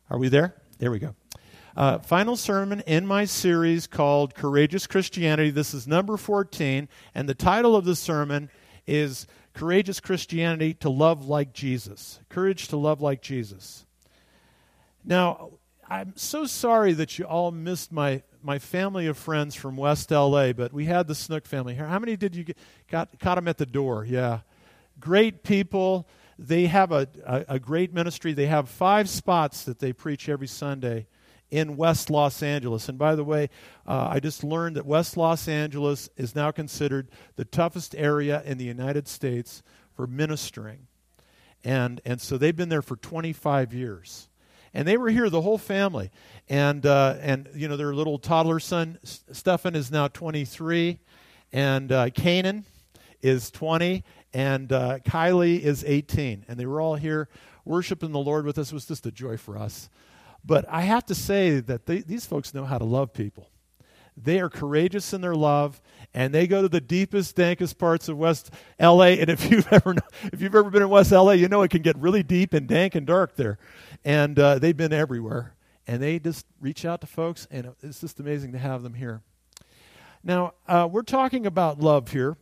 Are we there? There we go. Final sermon in my series called Courageous Christianity. This is number 14, and the title of the sermon is Courageous Christianity to Love Like Jesus. Courage to love like Jesus. Now, I'm so sorry that you all missed my family of friends from West L.A., but we had the Snook family here. How many did you caught them at the door? Yeah. Great people. They have a great ministry. They have 5 spots that they preach every Sunday in West Los Angeles. And by the way, I just learned that West Los Angeles is now considered the toughest area in the United States for ministering. And so they've been there for 25 years. And they were here, the whole family. And you know, their little toddler son, Stefan, is now 23. And Kanan is 20. And Kylie is 18. And they were all here worshiping the Lord with us. It was just a joy for us. But I have to say that these folks know how to love people. They are courageous in their love, and they go to the deepest, dankest parts of West L.A. And if you've ever been in West L.A., you know it can get really deep and dank and dark there. And they've been everywhere, and they just reach out to folks, and it's just amazing to have them here. Now, we're talking about love here,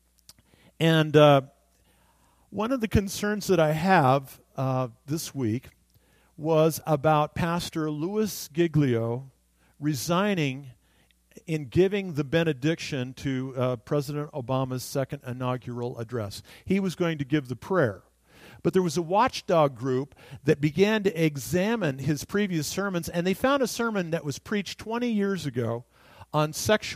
and one of the concerns that I have this week was about Pastor Louis Giglio resigning in giving the benediction to President Obama's second inaugural address. He was going to give the prayer. But there was a watchdog group that began to examine his previous sermons, and they found a sermon that was preached 20 years ago on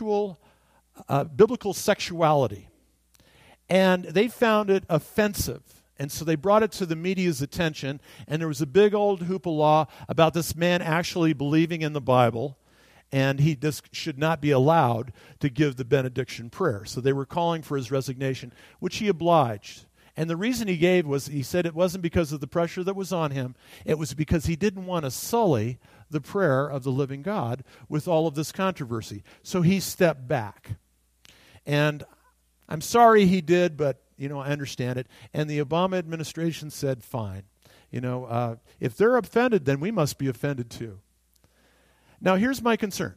biblical sexuality. And they found it offensive. And so they brought it to the media's attention, and there was a big old hoopla about this man actually believing in the Bible, and he just should not be allowed to give the benediction prayer. So they were calling for his resignation, which he obliged. And the reason he gave was, he said it wasn't because of the pressure that was on him, it was because he didn't want to sully the prayer of the living God with all of this controversy. So he stepped back. And I'm sorry he did, but I understand it. And the Obama administration said, fine. If they're offended, then we must be offended too. Now, here's my concern.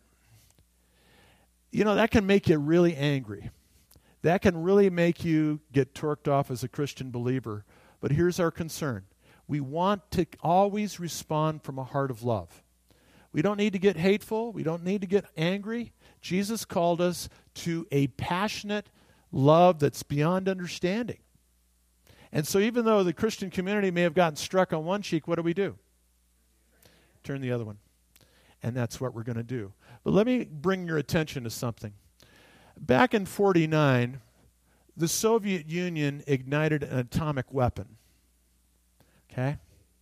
That can make you really angry. That can really make you get torqued off as a Christian believer. But here's our concern. We want to always respond from a heart of love. We don't need to get hateful. We don't need to get angry. Jesus called us to a passionate love that's beyond understanding. And so even though the Christian community may have gotten struck on one cheek, what do? Turn the other one. And that's what we're going to do. But let me bring your attention to something. Back in 1949, the Soviet Union ignited an atomic weapon. Okay?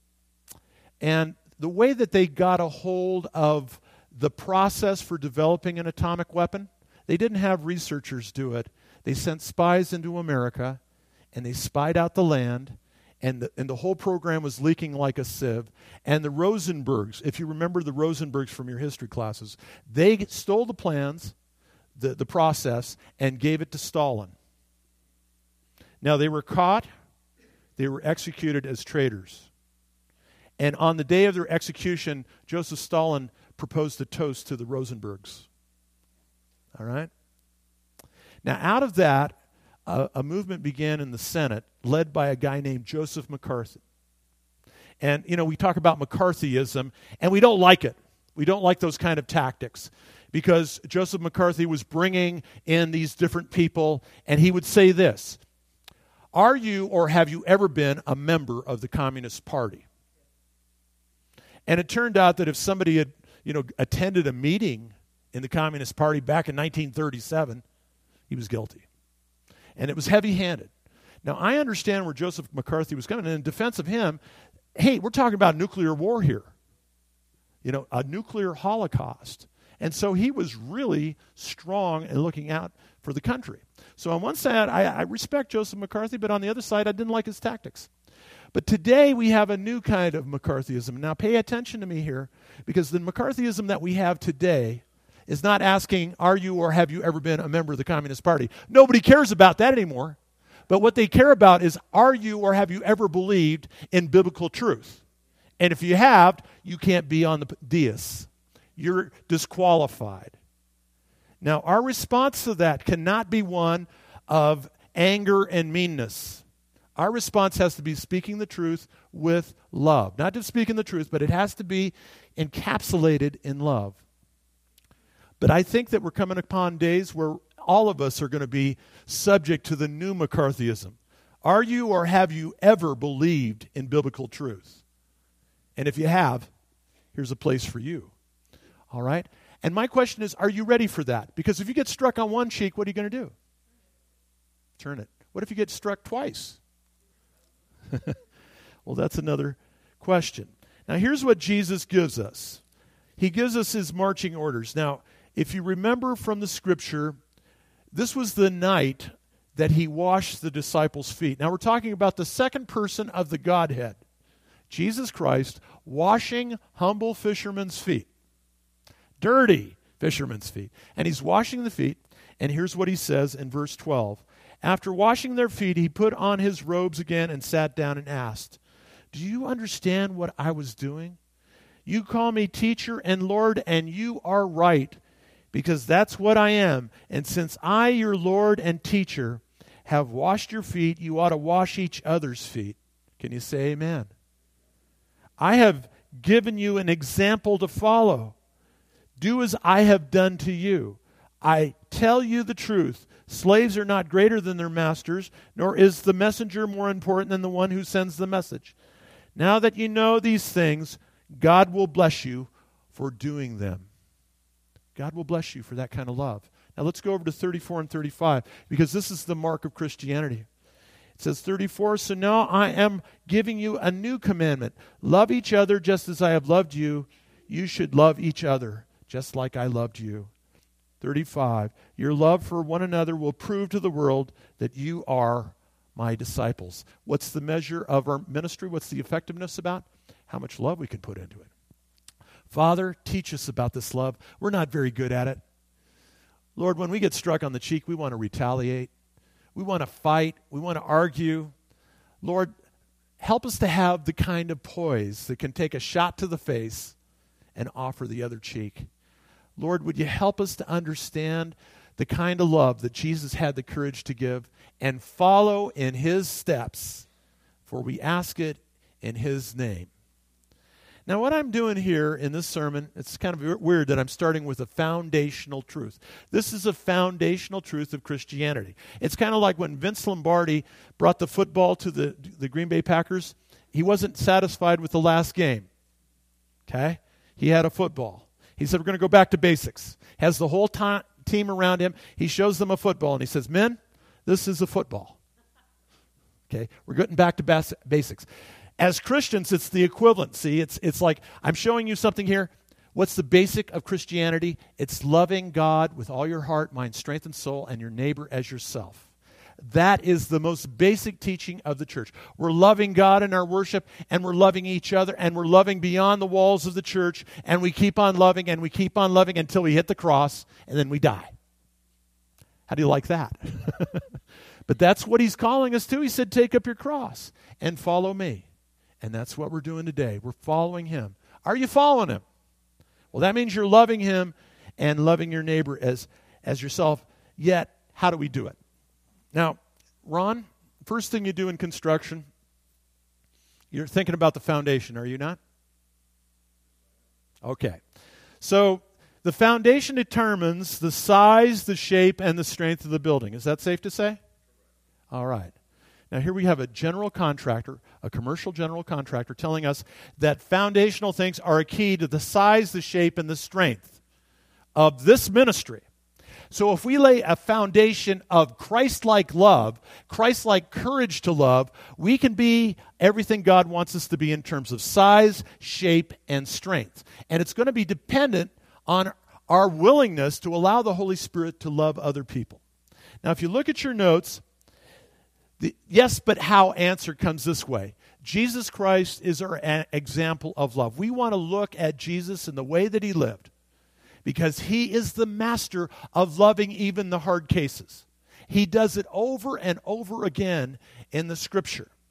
And the way that they got a hold of the process for developing an atomic weapon, they didn't have researchers do it. They sent spies into America, and they spied out the land, and the whole program was leaking like a sieve. And the Rosenbergs, if you remember the Rosenbergs from your history classes, they stole the plans, the process, and gave it to Stalin. Now, they were caught. They were executed as traitors. And on the day of their execution, Joseph Stalin proposed a toast to the Rosenbergs. All right? Now, out of that, a movement began in the Senate led by a guy named Joseph McCarthy. And, we talk about McCarthyism, and we don't like it. We don't like those kind of tactics because Joseph McCarthy was bringing in these different people, and he would say this: are you or have you ever been a member of the Communist Party? And it turned out that if somebody had, attended a meeting in the Communist Party back in 1937, he was guilty. And it was heavy-handed. Now, I understand where Joseph McCarthy was coming. And in defense of him, hey, we're talking about nuclear war here. A nuclear holocaust. And so he was really strong in looking out for the country. So on one side, I respect Joseph McCarthy, but on the other side, I didn't like his tactics. But today, we have a new kind of McCarthyism. Now, pay attention to me here, because the McCarthyism that we have today is not asking, are you or have you ever been a member of the Communist Party? Nobody cares about that anymore. But what they care about is, are you or have you ever believed in biblical truth? And if you have, you can't be on the dais. You're disqualified. Now, our response to that cannot be one of anger and meanness. Our response has to be speaking the truth with love. Not just speaking the truth, but it has to be encapsulated in love. But I think that we're coming upon days where all of us are going to be subject to the new McCarthyism. Are you or have you ever believed in biblical truth? And if you have, here's a place for you. All right? And my question is, are you ready for that? Because if you get struck on one cheek, what are you going to do? Turn it. What if you get struck twice? Well, that's another question. Now, here's what Jesus gives us. He gives us his marching orders. Now, if you remember from the scripture, this was the night that he washed the disciples' feet. Now, we're talking about the second person of the Godhead, Jesus Christ, washing humble fishermen's feet. Dirty fishermen's feet. And he's washing the feet, and here's what he says in verse 12. After washing their feet, he put on his robes again and sat down and asked, "Do you understand what I was doing? You call me teacher and Lord, and you are right, because that's what I am. And since I, your Lord and teacher, have washed your feet, you ought to wash each other's feet." Can you say amen? I have given you an example to follow. Do as I have done to you. I tell you the truth. Slaves are not greater than their masters, nor is the messenger more important than the one who sends the message. Now that you know these things, God will bless you for doing them. God will bless you for that kind of love. Now let's go over to 34 and 35, because this is the mark of Christianity. It says 34, "So now I am giving you a new commandment. Love each other just as I have loved you. You should love each other just like I loved you." 35, "Your love for one another will prove to the world that you are my disciples." What's the measure of our ministry? What's the effectiveness about? How much love we can put into it. Father, teach us about this love. We're not very good at it. Lord, when we get struck on the cheek, we want to retaliate. We want to fight. We want to argue. Lord, help us to have the kind of poise that can take a shot to the face and offer the other cheek. Lord, would you help us to understand the kind of love that Jesus had the courage to give and follow in his steps, for we ask it in his name. Now, what I'm doing here in this sermon, it's kind of weird that I'm starting with a foundational truth. This is a foundational truth of Christianity. It's kind of like when Vince Lombardi brought the football to the Green Bay Packers. He wasn't satisfied with the last game. Okay? He had a football. He said, "We're going to go back to basics." Has the whole team around him. He shows them a football, and he says, "Men, this is a football." Okay? We're getting back to basics. As Christians, it's the equivalent. See, it's like I'm showing you something here. What's the basic of Christianity? It's loving God with all your heart, mind, strength, and soul, and your neighbor as yourself. That is the most basic teaching of the church. We're loving God in our worship, and we're loving each other, and we're loving beyond the walls of the church, and we keep on loving, and we keep on loving until we hit the cross, and then we die. How do you like that? But that's what he's calling us to. He said, "Take up your cross and follow me." And that's what we're doing today. We're following him. Are you following him? Well, that means you're loving him and loving your neighbor as yourself. Yet, how do we do it? Now, Ron, first thing you do in construction, you're thinking about the foundation, are you not? Okay. So, the foundation determines the size, the shape, and the strength of the building. Is that safe to say? All right. Now, here we have a general contractor, a commercial general contractor, telling us that foundational things are a key to the size, the shape, and the strength of this ministry. So if we lay a foundation of Christ-like love, Christ-like courage to love, we can be everything God wants us to be in terms of size, shape, and strength. And it's going to be dependent on our willingness to allow the Holy Spirit to love other people. Now, if you look at your notes, the yes, but how answer comes this way. Jesus Christ is our example of love. We want to look at Jesus in the way that he lived, because he is the master of loving even the hard cases. He does it over and over again in the Scripture.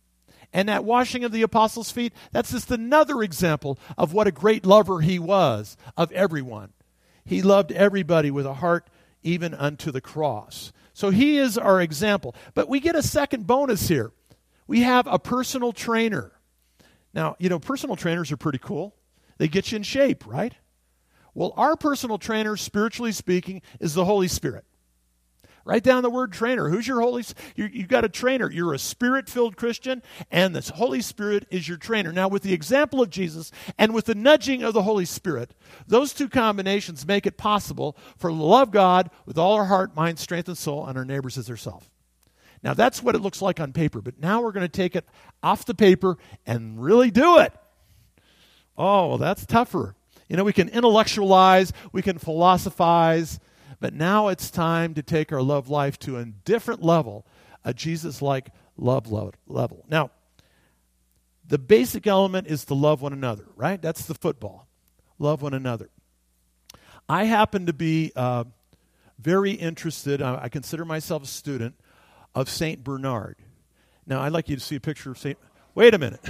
And that washing of the apostles' feet, that's just another example of what a great lover he was of everyone. He loved everybody with a heart even unto the cross. So he is our example. But we get a second bonus here. We have a personal trainer. Now, personal trainers are pretty cool. They get you in shape, right? Well, our personal trainer, spiritually speaking, is the Holy Spirit. Write down the word trainer. Who's your Holy Spirit? You've got a trainer. You're a Spirit-filled Christian, and the Holy Spirit is your trainer. Now, with the example of Jesus and with the nudging of the Holy Spirit, those two combinations make it possible for to love God with all our heart, mind, strength, and soul, and our neighbors as ourselves. Now, that's what it looks like on paper, but now we're going to take it off the paper and really do it. Oh, well, that's tougher. We can intellectualize, we can philosophize, but now it's time to take our love life to a different level, a Jesus-like love level. Now, the basic element is to love one another, right? That's the football. Love one another. I happen to be very interested, I consider myself a student, of St. Bernard. Now, I'd like you to see a picture of St. Wait a minute.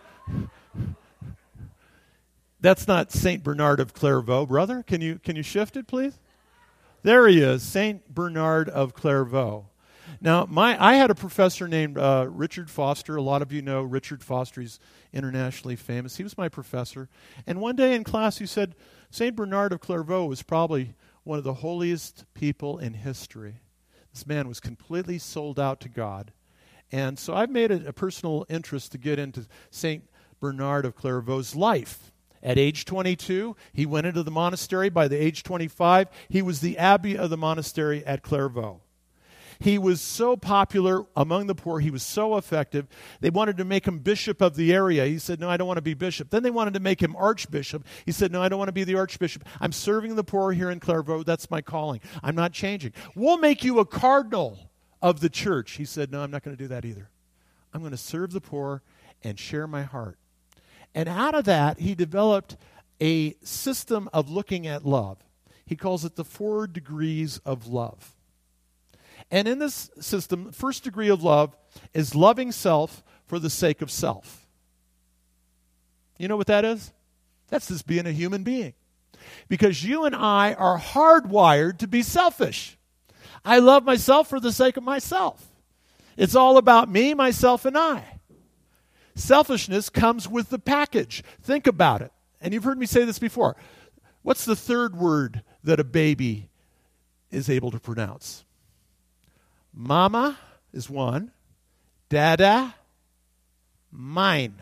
That's not St. Bernard of Clairvaux, brother. Can you shift it, please? There he is, St. Bernard of Clairvaux. Now, I had a professor named Richard Foster. A lot of you know Richard Foster. He's internationally famous. He was my professor. And one day in class he said, St. Bernard of Clairvaux was probably one of the holiest people in history. This man was completely sold out to God. And so I've made it a personal interest to get into St. Bernard of Clairvaux's life. At age 22, he went into the monastery. By the age 25, he was the abbey of the monastery at Clairvaux. He was so popular among the poor. He was so effective. They wanted to make him bishop of the area. He said, no, I don't want to be bishop. Then they wanted to make him archbishop. He said, no, I don't want to be the archbishop. I'm serving the poor here in Clairvaux. That's my calling. I'm not changing. We'll make you a cardinal of the church. He said, no, I'm not going to do that either. I'm going to serve the poor and share my heart. And out of that, he developed a system of looking at love. He calls it the 4 degrees of love. And in this system, the first degree of love is loving self for the sake of self. You know what that is? That's just being a human being. Because you and I are hardwired to be selfish. I love myself for the sake of myself. It's all about me, myself, and I. Selfishness comes with the package. Think about it. And you've heard me say this before. What's the third word that a baby is able to pronounce? Mama is one. Dada, mine.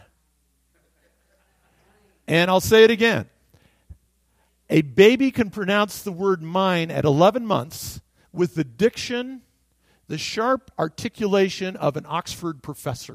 And I'll say it again. A baby can pronounce the word mine at 11 months with the diction, the sharp articulation of an Oxford professor.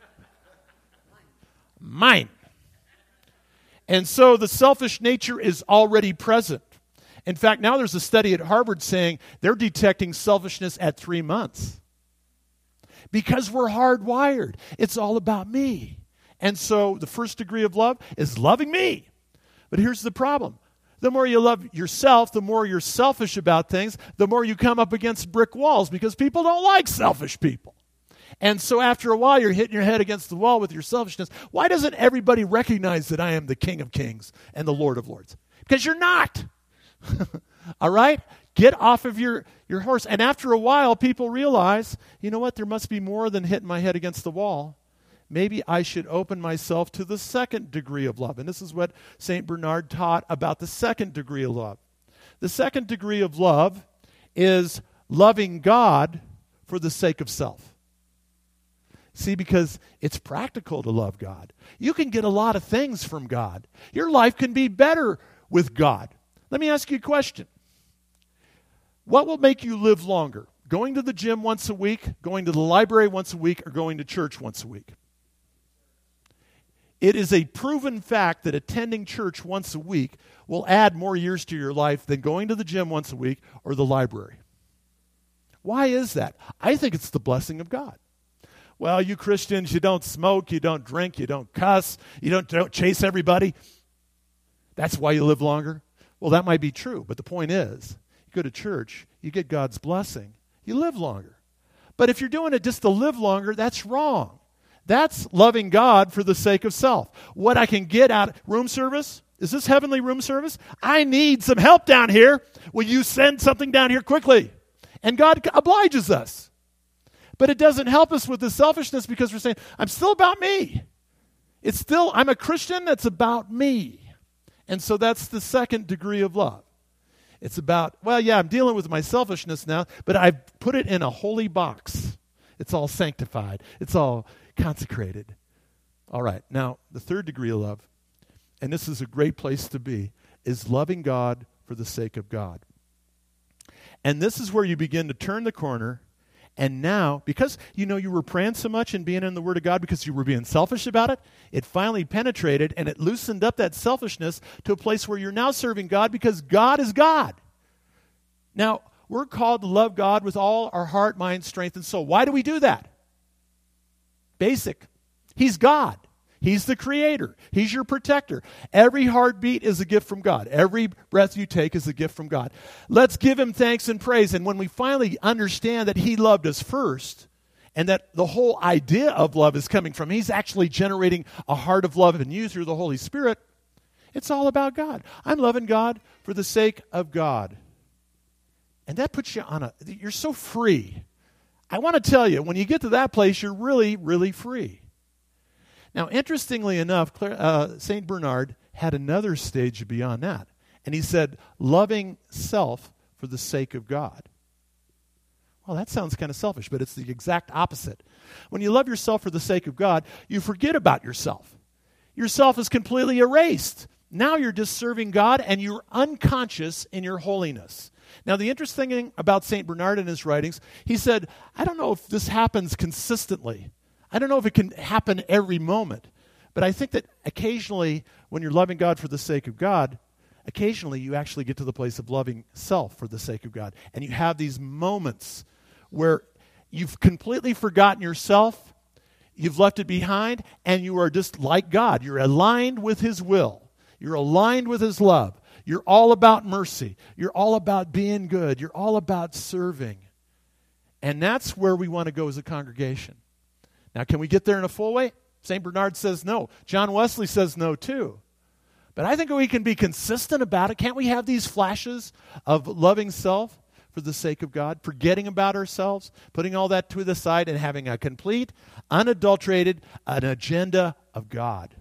Mine. And so the selfish nature is already present. In fact, now there's a study at Harvard saying they're detecting selfishness at 3 months. Because we're hardwired. It's all about me. And so the first degree of love is loving me. But here's the problem. The more you love yourself, the more you're selfish about things, the more you come up against brick walls because people don't like selfish people. And so after a while, you're hitting your head against the wall with your selfishness. Why doesn't everybody recognize that I am the King of Kings and the Lord of Lords? Because you're not. All right? Get off of your horse. And after a while, people realize, you know what? There must be more than hitting my head against the wall. Maybe I should open myself to the second degree of love. And this is what St. Bernard taught about the second degree of love. The second degree of love is loving God for the sake of self. See, because it's practical to love God. You can get a lot of things from God. Your life can be better with God. Let me ask you a question. What will make you live longer? Going to the gym once a week, going to the library once a week, or going to church once a week? It is a proven fact that attending church once a week will add more years to your life than going to the gym once a week or the library. Why is that? I think it's the blessing of God. Well, you Christians, you don't smoke, you don't drink, you don't cuss, you don't chase everybody. That's why you live longer. Well, that might be true, but the point is, you go to church, you get God's blessing, you live longer. But if you're doing it just to live longer, that's wrong. That's loving God for the sake of self. What I can get out of room service? Is this heavenly room service? I need some help down here. Will you send something down here quickly? And God obliges us. But it doesn't help us with the selfishness because we're saying, I'm still about me. I'm a Christian that's about me. And so that's the second degree of love. It's about, I'm dealing with my selfishness now, but I've put it in a holy box. It's all sanctified. It's all consecrated. All right, now the third degree of love, and this is a great place to be, is loving God for the sake of God. And this is where you begin to turn the corner. And now, because you were praying so much and being in the Word of God because you were being selfish about it, it finally penetrated and it loosened up that selfishness to a place where you're now serving God because God is God. Now, we're called to love God with all our heart, mind, strength, and soul. Why do we do that? Basic. He's God. He's the creator. He's your protector. Every heartbeat is a gift from God. Every breath you take is a gift from God. Let's give him thanks and praise. And when we finally understand that he loved us first and that the whole idea of love is coming from, he's actually generating a heart of love in you through the Holy Spirit, it's all about God. I'm loving God for the sake of God. And that puts you you're so free. I want to tell you, when you get to that place, you're really, really free. Now, interestingly enough, St. Bernard had another stage beyond that. And he said, loving self for the sake of God. Well, that sounds kind of selfish, but it's the exact opposite. When you love yourself for the sake of God, you forget about yourself. Yourself is completely erased. Now you're just serving God, and you're unconscious in your holiness. Now, the interesting thing about St. Bernard in his writings, he said, I don't know if this happens consistently. I don't know if it can happen every moment, but I think that occasionally when you're loving God for the sake of God, occasionally you actually get to the place of loving self for the sake of God. And you have these moments where you've completely forgotten yourself, you've left it behind, and you are just like God. You're aligned with his will. You're aligned with his love. You're all about mercy. You're all about being good. You're all about serving. And that's where we want to go as a congregation. Now, can we get there in a full way? St. Bernard says no. John Wesley says no too. But I think we can be consistent about it. Can't we have these flashes of loving self for the sake of God, forgetting about ourselves, putting all that to the side, and having a complete, unadulterated, an agenda of God?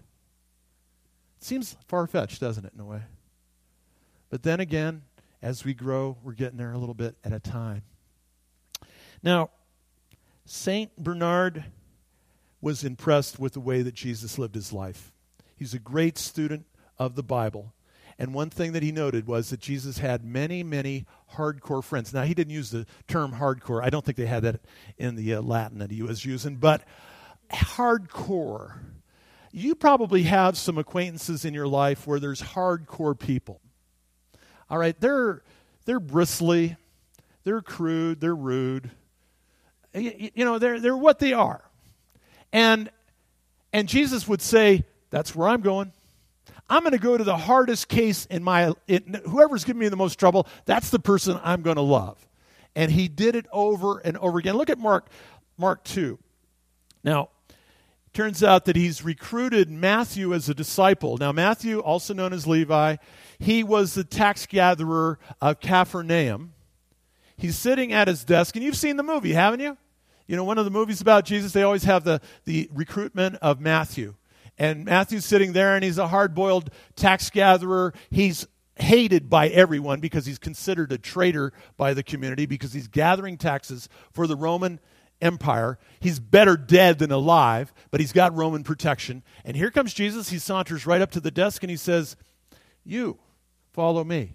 It seems far-fetched, doesn't it, in a way? But then again, as we grow, we're getting there a little bit at a time. Now, St. Bernard was impressed with the way that Jesus lived his life. He's a great student of the Bible. And one thing that he noted was that Jesus had many, many hardcore friends. Now, he didn't use the term hardcore. I don't think they had that in the Latin that he was using. But hardcore. You probably have some acquaintances in your life where there's hardcore people. All right, they're bristly, they're crude, they're rude. They're what they are. And Jesus would say, that's where I'm going. I'm going to go to the hardest case whoever's giving me the most trouble, that's the person I'm going to love. And he did it over and over again. Look at Mark 2. Now, turns out that he's recruited Matthew as a disciple. Now, Matthew, also known as Levi, he was the tax gatherer of Capernaum. He's sitting at his desk, and you've seen the movie, haven't you? One of the movies about Jesus, they always have the recruitment of Matthew. And Matthew's sitting there, and he's a hard-boiled tax gatherer. He's hated by everyone because he's considered a traitor by the community because he's gathering taxes for the Roman Empire. He's better dead than alive, but he's got Roman protection. And here comes Jesus. He saunters right up to the desk, and he says, you, follow me.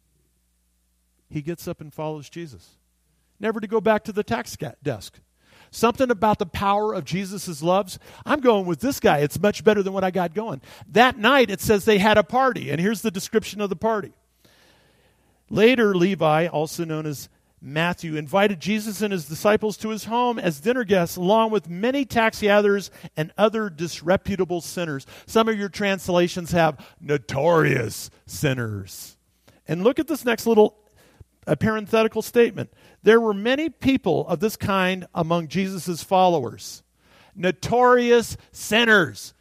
He gets up and follows Jesus. Never to go back to the tax desk. Something about the power of Jesus' loves. I'm going with this guy. It's much better than what I got going. That night, it says they had a party, and here's the description of the party. Later, Levi, also known as Matthew, invited Jesus and his disciples to his home as dinner guests, along with many tax gatherers and other disreputable sinners. Some of your translations have notorious sinners. And look at this next little parenthetical statement. There were many people of this kind among Jesus' followers. Notorious sinners.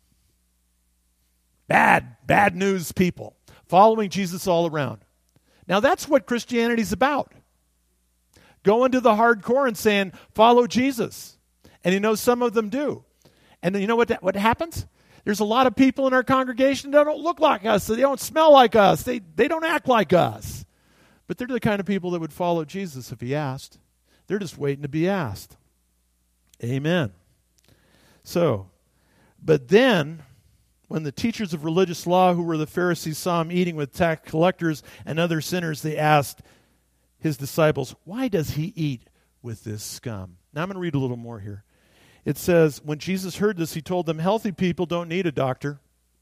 Bad news people. Following Jesus all around. Now that's what Christianity's about. Going to the hardcore and saying, follow Jesus. And you know some of them do. And then you know what happens? There's a lot of people in our congregation that don't look like us. They don't smell like us. They don't act like us. But they're the kind of people that would follow Jesus if he asked. They're just waiting to be asked. Amen. So, but then, when the teachers of religious law, who were the Pharisees, saw him eating with tax collectors and other sinners, they asked his disciples, why does he eat with this scum? Now I'm going to read a little more here. It says, when Jesus heard this, he told them, healthy people don't need a doctor.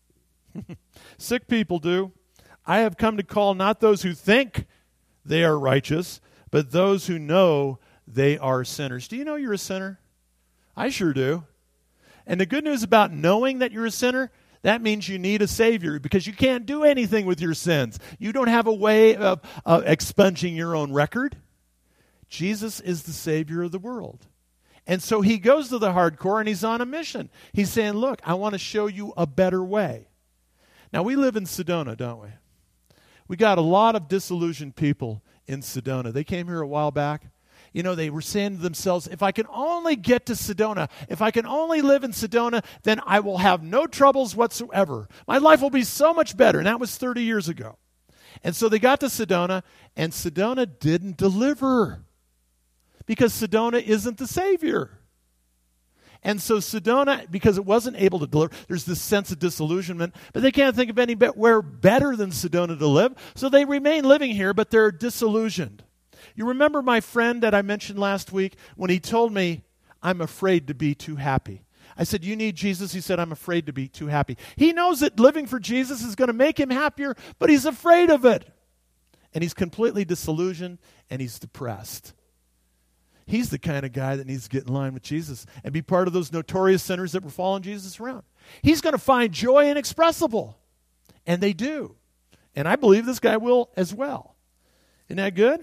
Sick people do. I have come to call not those who think they are righteous, but those who know they are sinners. Do you know you're a sinner? I sure do. And the good news about knowing that you're a sinner, that means you need a Savior because you can't do anything with your sins. You don't have a way of expunging your own record. Jesus is the Savior of the world. And so he goes to the hardcore and he's on a mission. He's saying, look, I want to show you a better way. Now, we live in Sedona, don't we? We got a lot of disillusioned people in Sedona. They came here a while back. You know, they were saying to themselves, if I can only get to Sedona, if I can only live in Sedona, then I will have no troubles whatsoever. My life will be so much better. And that was 30 years ago. And so they got to Sedona, and Sedona didn't deliver because Sedona isn't the Savior. And so Sedona, because it wasn't able to deliver, there's this sense of disillusionment, but they can't think of anywhere better than Sedona to live. So they remain living here, but they're disillusioned. You remember my friend that I mentioned last week when he told me, I'm afraid to be too happy. I said, you need Jesus? He said, I'm afraid to be too happy. He knows that living for Jesus is going to make him happier, but he's afraid of it. And he's completely disillusioned and he's depressed. He's the kind of guy that needs to get in line with Jesus and be part of those notorious sinners that were following Jesus around. He's going to find joy inexpressible. And they do. And I believe this guy will as well. Isn't that good?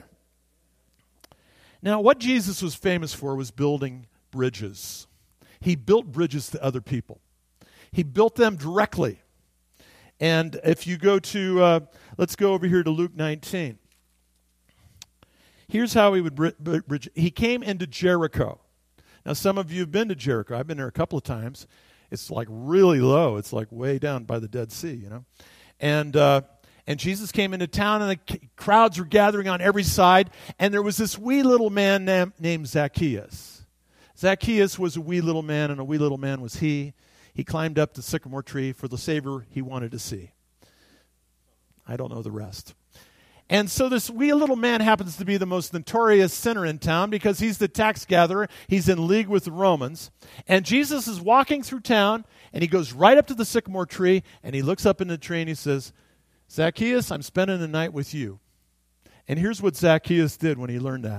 Now, what Jesus was famous for was building bridges. He built bridges to other people. He built them directly. And if you go to, let's go over here to Luke 19. Here's how he would bridge. He came into Jericho. Now, some of you have been to Jericho. I've been there a couple of times. It's like really low. It's like way down by the Dead Sea, you know. And Jesus came into town, and the crowds were gathering on every side. And there was this wee little man named Zacchaeus. Zacchaeus was a wee little man, and a wee little man was he. He climbed up the sycamore tree for the Savior he wanted to see. I don't know the rest. And so this wee little man happens to be the most notorious sinner in town because he's the tax gatherer. He's in league with the Romans. And Jesus is walking through town, and he goes right up to the sycamore tree, and he looks up in the tree, and he says, Zacchaeus, I'm spending the night with you. And here's what Zacchaeus did when he learned that.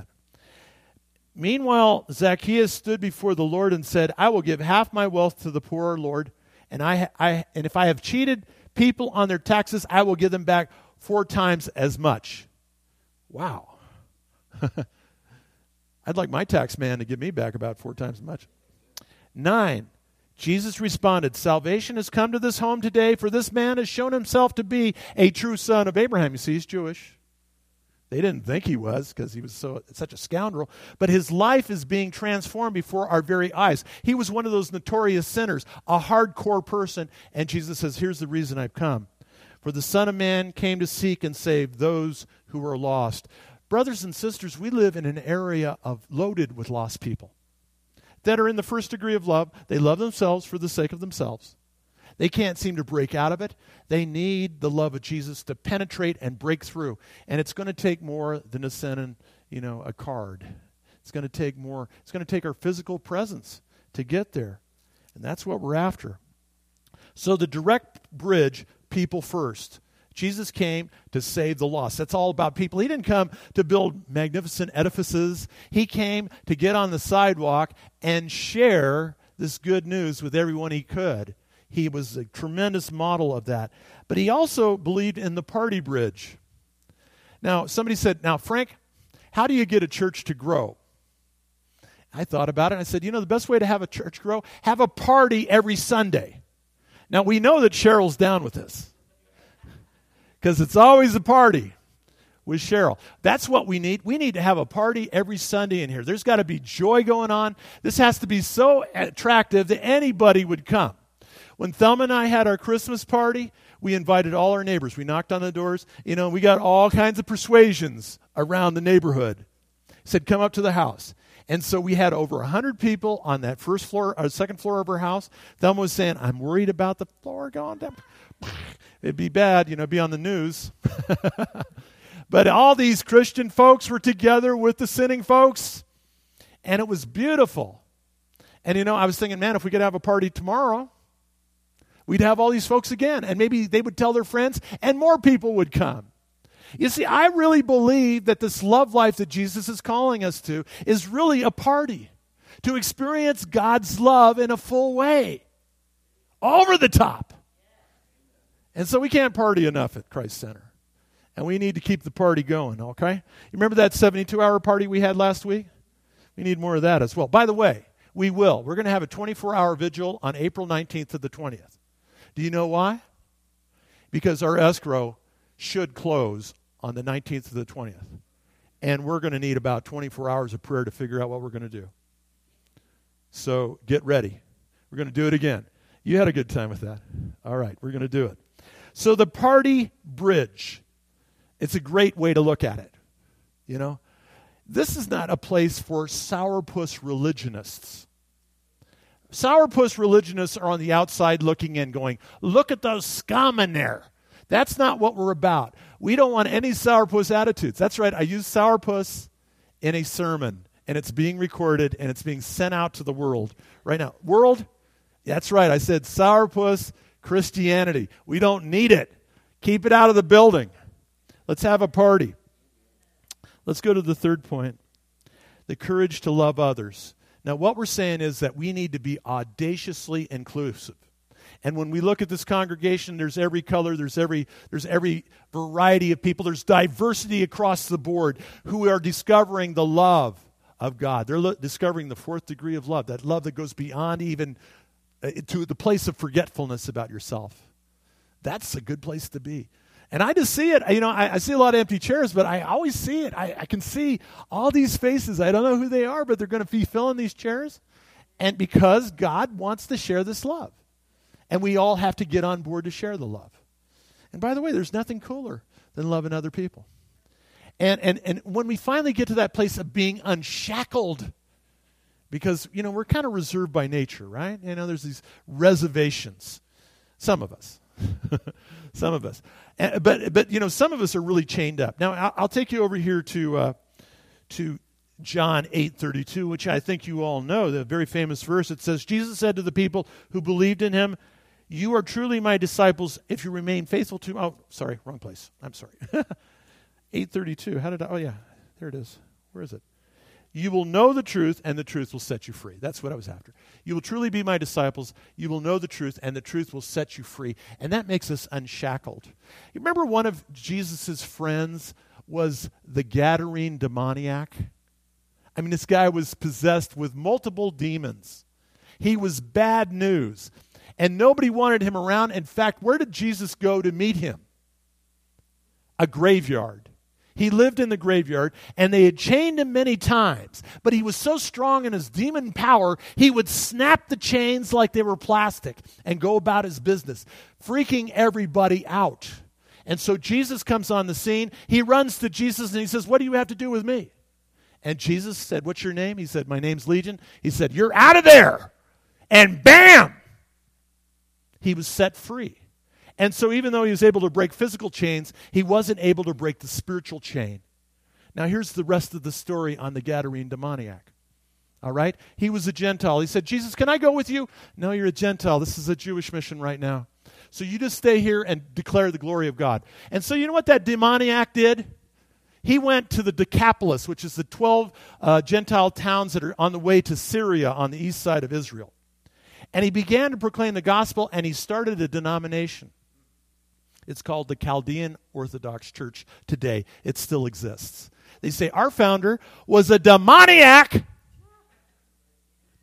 Meanwhile, Zacchaeus stood before the Lord and said, I will give half my wealth to the poor, Lord, and if I have cheated people on their taxes, I will give them back 4 times as much. Wow. I'd like my tax man to give me back about 4 times as much. 9, Jesus responded, salvation has come to this home today, for this man has shown himself to be a true son of Abraham. You see, he's Jewish. They didn't think he was because he was such a scoundrel. But his life is being transformed before our very eyes. He was one of those notorious sinners, a hardcore person. And Jesus says, here's the reason I've come. For the Son of Man came to seek and save those who are lost. Brothers and sisters, we live in an area loaded with lost people that are in the first degree of love. They love themselves for the sake of themselves. They can't seem to break out of it. They need the love of Jesus to penetrate and break through. And it's going to take more than to send a card. It's going to take more. It's going to take our physical presence to get there. And that's what we're after. So the direct bridge, people first. Jesus came to save the lost. That's all about people. He didn't come to build magnificent edifices. He came to get on the sidewalk and share this good news with everyone he could. He was a tremendous model of that. But he also believed in the party bridge. Now, somebody said, now, Frank, how do you get a church to grow? I thought about it, and I said, the best way to have a church grow, have a party every Sunday. Now, we know that Cheryl's down with this, because it's always a party with Cheryl. That's what we need. We need to have a party every Sunday in here. There's got to be joy going on. This has to be so attractive that anybody would come. When Thelma and I had our Christmas party, we invited all our neighbors. We knocked on the doors. We got all kinds of persuasions around the neighborhood. Said, come up to the house. And so we had over 100 people on that first floor, or second floor of her house. Thelma was saying, I'm worried about the floor going down. It'd be bad, be on the news. But all these Christian folks were together with the sinning folks. And it was beautiful. And, I was thinking, man, if we could have a party tomorrow, we'd have all these folks again. And maybe they would tell their friends, and more people would come. You see, I really believe that this love life that Jesus is calling us to is really a party. To experience God's love in a full way. Over the top. And so we can't party enough at Christ Center. And we need to keep the party going, okay? You remember that 72-hour party we had last week? We need more of that as well. By the way, we will. We're going to have a 24-hour vigil on April 19th to the 20th. Do you know why? Because our escrow should close on the 19th to the 20th. And we're going to need about 24 hours of prayer to figure out what we're going to do. So get ready. We're going to do it again. You had a good time with that. All right, we're going to do it. So the party bridge. It's a great way to look at it. This is not a place for sourpuss religionists. Sourpuss religionists are on the outside looking in going, look at those scum in there. That's not what we're about. We don't want any sourpuss attitudes. That's right, I use sourpuss in a sermon, and it's being recorded, and it's being sent out to the world right now. World? That's right, I said sourpuss Christianity. We don't need it. Keep it out of the building. Let's have a party. Let's go to the third point. The courage to love others. Now, what we're saying is that we need to be audaciously inclusive. And when we look at this congregation, there's every color, there's every variety of people. There's diversity across the board who are discovering the love of God. They're discovering the fourth degree of love, that love that goes beyond even to the place of forgetfulness about yourself. That's a good place to be. And I just see it. I see a lot of empty chairs, but I always see it. I can see all these faces. I don't know who they are, but they're going to be filling these chairs. And because God wants to share this love. And we all have to get on board to share the love. And by the way, there's nothing cooler than loving other people. And when we finally get to that place of being unshackled, because, we're kind of reserved by nature, right? There's these reservations. Some of us. Some of us. But some of us are really chained up. Now, I'll take you over here to John 8:32, which I think you all know, the very famous verse. It says, Jesus said to the people who believed in him, you are truly my disciples if you remain faithful to... Oh, sorry, wrong place. I'm sorry. 8:32. Oh, yeah, there it is. Where is it? You will know the truth, and the truth will set you free. That's what I was after. You will truly be my disciples. You will know the truth, and the truth will set you free. And that makes us unshackled. You remember one of Jesus' friends was the Gadarene demoniac? I mean, this guy was possessed with multiple demons. He was bad news. And nobody wanted him around. In fact, where did Jesus go to meet him? A graveyard. He lived in the graveyard, and they had chained him many times. But he was so strong in his demon power, he would snap the chains like they were plastic and go about his business, freaking everybody out. And so Jesus comes on the scene. He runs to Jesus, and he says, what do you have to do with me? And Jesus said, what's your name? He said, my name's Legion. He said, you're out of there. And bam! He was set free. And so even though he was able to break physical chains, he wasn't able to break the spiritual chain. Now here's the rest of the story on the Gadarene demoniac. All right? He was a Gentile. He said, Jesus, can I go with you? No, you're a Gentile. This is a Jewish mission right now. So you just stay here and declare the glory of God. And so you know what that demoniac did? He went to the Decapolis, which is the 12 Gentile towns that are on the way to Syria on the east side of Israel. And he began to proclaim the gospel, and he started a denomination. It's called the Chaldean Orthodox Church today. It still exists. They say our founder was a demoniac.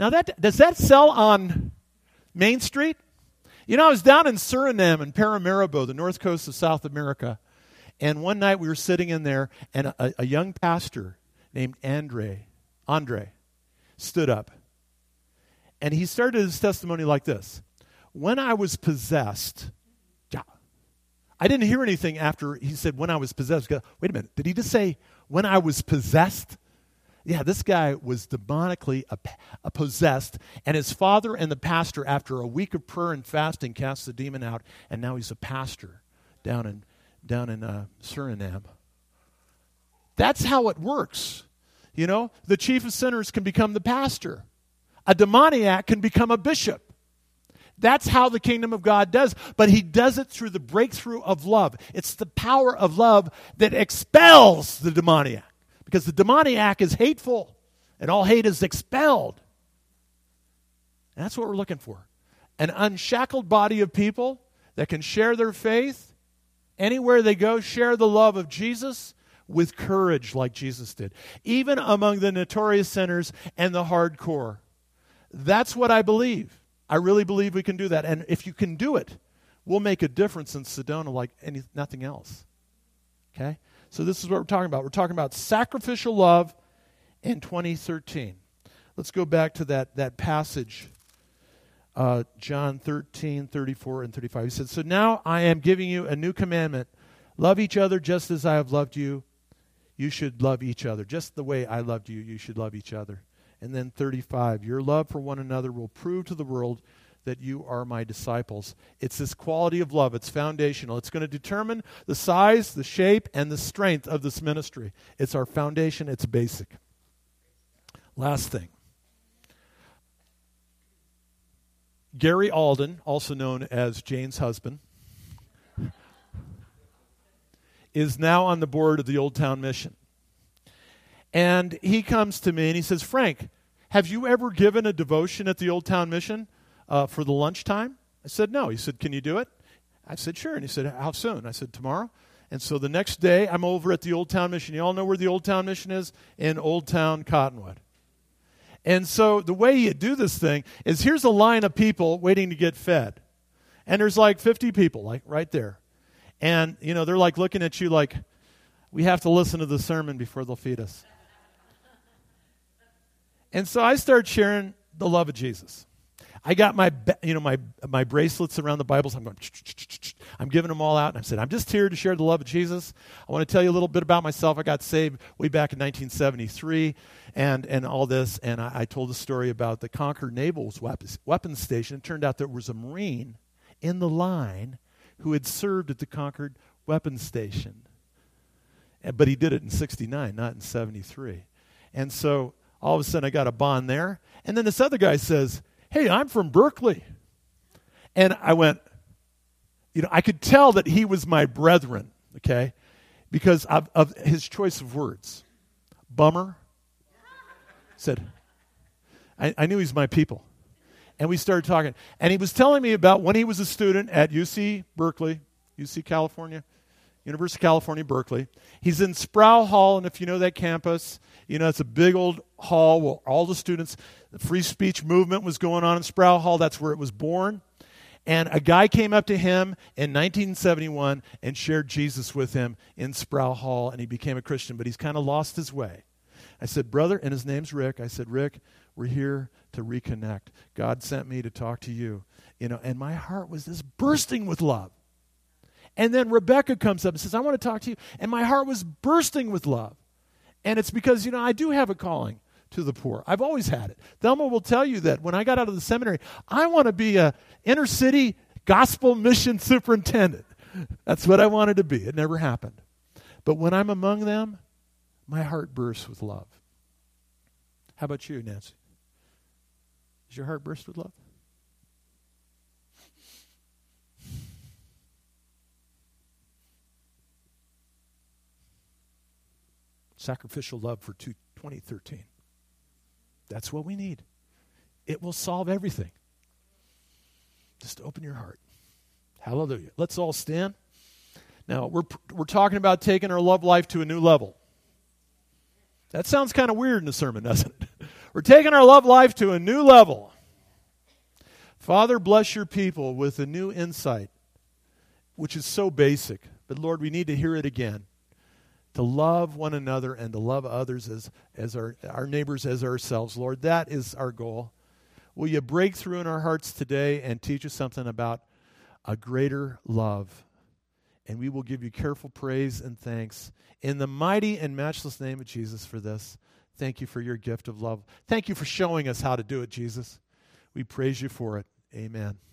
Now, does that sell on Main Street? You know, I was down in Suriname and Paramaribo, the north coast of South America, and one night we were sitting in there, and a young pastor named Andre stood up, and he started his testimony like this. When I was possessed, I didn't hear anything after he said, when I was possessed. Wait a minute, did he just say, when I was possessed? Yeah, this guy was demonically possessed, and his father and the pastor, after a week of prayer and fasting, cast the demon out, and now he's a pastor down in Suriname. That's how it works. You know, the chief of sinners can become the pastor. A demoniac can become a bishop. That's how the kingdom of God does. But he does it through the breakthrough of love. It's the power of love that expels the demoniac. Because the demoniac is hateful, and all hate is expelled. And that's what we're looking for. An unshackled body of people that can share their faith anywhere they go, share the love of Jesus with courage like Jesus did. Even among the notorious sinners and the hardcore. That's what I believe. I really believe we can do that. And if you can do it, we'll make a difference in Sedona like nothing else. Okay? So this is what we're talking about. We're talking about sacrificial love in 2013. Let's go back to that passage, John 13, 34, and 35. He said, so now I am giving you a new commandment. Love each other just as I have loved you. You should love each other. Just the way I loved you, you should love each other. And then 35, your love for one another will prove to the world that you are my disciples. It's this quality of love. It's foundational. It's going to determine the size, the shape, and the strength of this ministry. It's our foundation. It's basic. Last thing. Gary Alden, also known as Jane's husband, is now on the board of the Old Town Mission. And he comes to me and he says, Frank, have you ever given a devotion at the Old Town Mission for the lunchtime? I said, no. He said, can you do it? I said, sure. And he said, how soon? I said, tomorrow. And so the next day, I'm over at the Old Town Mission. You all know where the Old Town Mission is? In Old Town Cottonwood. And so the way you do this thing is here's a line of people waiting to get fed. And there's like 50 people, like right there. And, you know, they're like looking at you like, we have to listen to the sermon before they'll feed us. And so I started sharing the love of Jesus. I got my bracelets around the Bibles. I'm going, I'm giving them all out. And I said, I'm just here to share the love of Jesus. I want to tell you a little bit about myself. I got saved way back in 1973 and all this. And I told a story about the Concord Naval Weapons Station. It turned out there was a Marine in the line who had served at the Concord Weapons Station. But he did it in 69, not in 73. And so all of a sudden I got a bond there. And then this other guy says, hey, I'm from Berkeley. And I went, I could tell that he was my brethren, okay, because of his choice of words. Bummer. Said, I knew he's my people. And we started talking. And he was telling me about when he was a student at UC Berkeley, UC California, University of California, Berkeley. He's in Sproul Hall, and if you know that campus, it's a big old hall where all the students, the free speech movement was going on in Sproul Hall. That's where it was born. And a guy came up to him in 1971 and shared Jesus with him in Sproul Hall, and he became a Christian, but he's kind of lost his way. I said, brother, and his name's Rick. I said, Rick, we're here to reconnect. God sent me to talk to you. And my heart was just bursting with love. And then Rebecca comes up and says, I want to talk to you. And my heart was bursting with love. And it's because, I do have a calling to the poor. I've always had it. Thelma will tell you that when I got out of the seminary, I want to be a inner city gospel mission superintendent. That's what I wanted to be. It never happened. But when I'm among them, my heart bursts with love. How about you, Nancy? Does your heart burst with love? Sacrificial love for 2013. That's what we need. It will solve everything. Just open your heart. Hallelujah. Let's all stand. Now, we're talking about taking our love life to a new level. That sounds kind of weird in a sermon, doesn't it? We're taking our love life to a new level. Father, bless your people with a new insight, which is so basic. But Lord, we need to hear it again. To love one another and to love others as our neighbors as ourselves. Lord, that is our goal. Will you break through in our hearts today and teach us something about a greater love? And we will give you careful praise and thanks in the mighty and matchless name of Jesus for this. Thank you for your gift of love. Thank you for showing us how to do it, Jesus. We praise you for it. Amen.